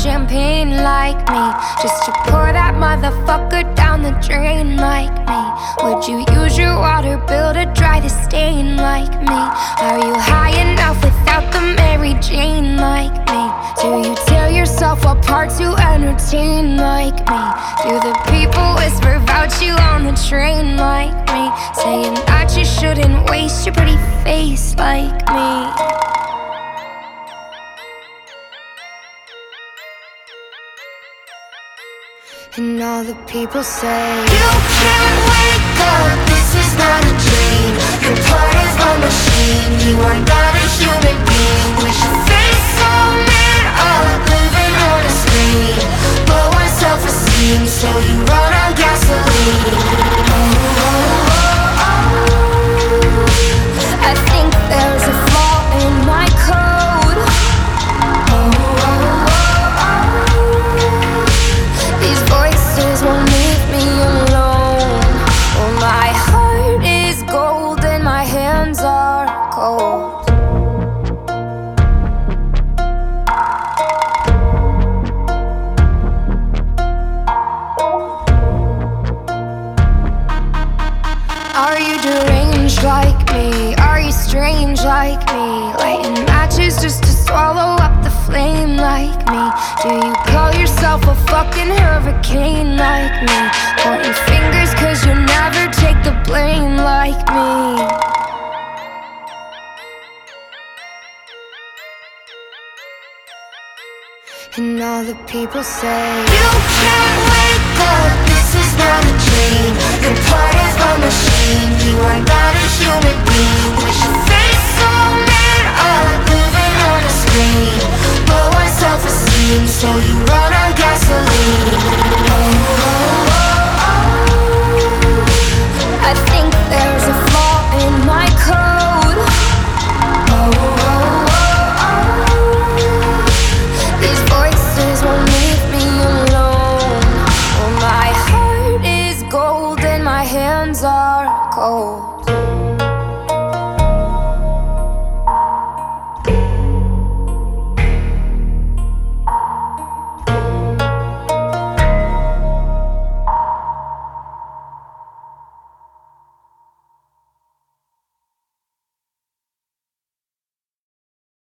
champagne like me, just to pour that motherfucker down the drain like me? Would you use your water bill to dry the stain like me? Are you high enough without the Mary Jane like me? Do you tear yourself apart to entertain like me? Do the people whisper about you on the train like me, saying that you shouldn't waste your pretty face like me? And all the people say, you can't wake up, this is not a dream. You're part of a machine, you are not a human being. Wish your face so man up, living on a screen. Low on self-esteem, so you run on gasoline. I think there's a flaw in my code. These voices won't leave me alone. Oh, my heart is gold and my hands are cold. Are you deranged like me? Are you strange like me? Lighting matches just to swallow up the flame like me? Do you call yourself a fucking hurricane like me? Pointing fingers cause you never take the blame like me? And all the people say, you can't wake up, this is not a dream. You're part of a machine.